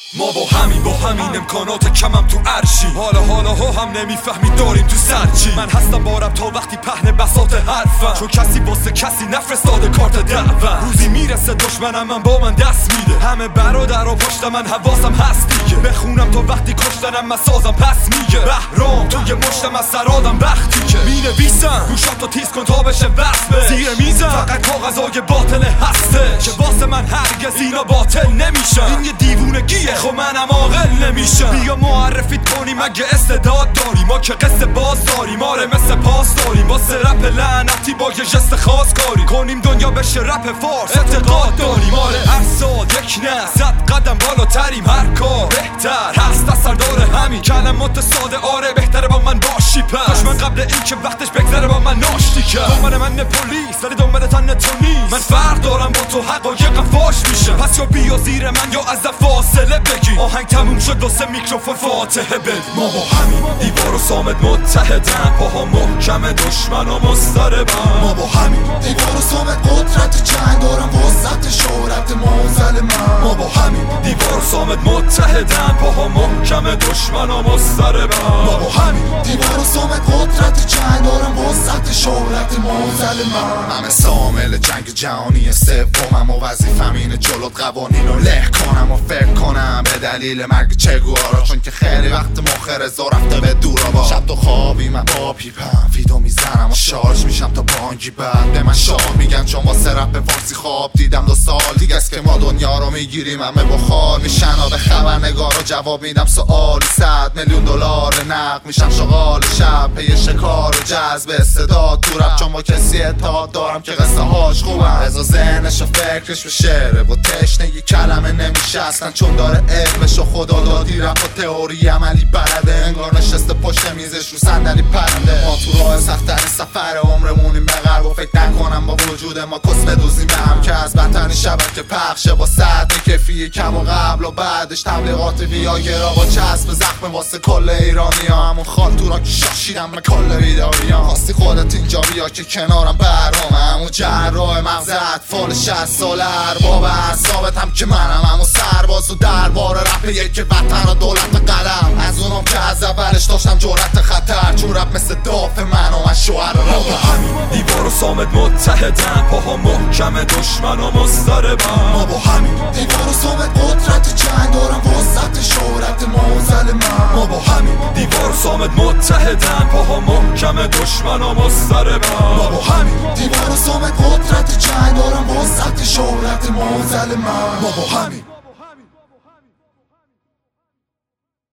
ما با همین امکانات کمم تو عرشی حالا ها هم نمیفهمی داریم تو سرچی من هستم بارم تا وقتی پهن بساط حرفم چون کسی واسه کسی نفرستاده کارت دعوت روزی میرسه دشمنم من با من دست میده همه برادر و پشت من حواسم هست دیگه بخونم تا وقتی کشتنم من سازم پس میگه بهرام توی مشتم از سرادم وقتی که مینویسم گوشاتو تیز کن تا بشه وصفه زیر میزم فقط کاغذای باطل هسته که واسه من هرگز اینا باطل نمیشن این یه دیوونگیه خب منم عاقل نمیشم بیا معرفیت کنیم اگه استعداد داری ما که قصه باز داریم آره مثل پاس داریم واسه رپ لعنتی با یه جست خاص کاری کنیم دنیا بشه رپ فارس اعتقاد داریم آره هر سال یک نه 100 قدم بالاتریم هر کار بهتر هست از سردار همین کلمات ساده آره بهتره با من باشی پس دشمن قبل این که وقتش بگذره با من ناشتی کرد دنبال من پلیس ولی دنبال تن تو نیست من فرق دارم با تو حقایق فاش میشه پس یا بیا زیر من یا از فاصله بگی آهنگ تموم شد واسه میکروفون فاتحه بد ما با همین دیوار و صامت متحدن پاها محکم دشمن و مضطربن ما با همین دیوار و صامت قدرت جنگ دارم وسط شهرت موزل من ما با همین دیوار و صامت متحدن پاها محکم دشمن و مضطربن ما با همین دیوار و صامت قدرت جنگ دارم وسط شهرت موزل من همه سامل جنگ جهانی سومم و وظیفم اینه جلوت قوانین رو له کنم و فکر کنم به دلیل مرگ چگوارا چون که خیلی وقت مخ رضا رفته به دورا با شب تو خوابی من با پیپم ویدو میزنم و شارژ میشم تا بانگی بعد به من شاه میگن چون واسه رپ فارسی خواب دیدم 2 سال دیگه است که ما دنیا رو میگیریم همه بخار میشن و به خبرنگار رو جواب میدم سوالی 100 میلیون دلار نقد میشم شغال شب پی شکار و جذب استعداد تو رپ چون با کسی اتحاد دارم که قصه هاش خوبم رضا ذهنش و فکرش به شعره و تشنگی کلمه نمیشه اصلا چون داره علمش و خدا دادی رپ و تئوری عملی بلده انگار نشسته پشت میزش رو صندلی پرنده ما تو راه سخت‌ترین سفر عمرمونیم به غرب و فکر نکنم با وجود ما کس بدوزیم به هم که از بدترین شبکه پخشه با سطح کفی کم و قبل و بعدش تبلیغات ویاگرا با چسب زخم واسه کل ایرانی ها همون خال تو را که شاشیدم به کل ویدئویی ها خواستی خودت اینجا بیا که کنارم برامه همون جراح مغز اطفال 60 ساله ارباب اعصابت هم که منم همون سرباز و دربار رپ یک وطن و دولت قلم از اونم که از اولش داشتم جرأت خطر چون رپ مثل دافع من و من شوهر ما با همین دیوار و صامت متحدن پاها محکم دشمن و مضطربن ما با همین دیوار و صامت قدرت جنگ دارم وسط شهرت موزل من ما با همین دیوار و صامت متحدن پاها محکم دشمن و مضطربن ما با همین دیوار و صامت قدرت جنگ دارم وسط شهرت موزل من ما با همین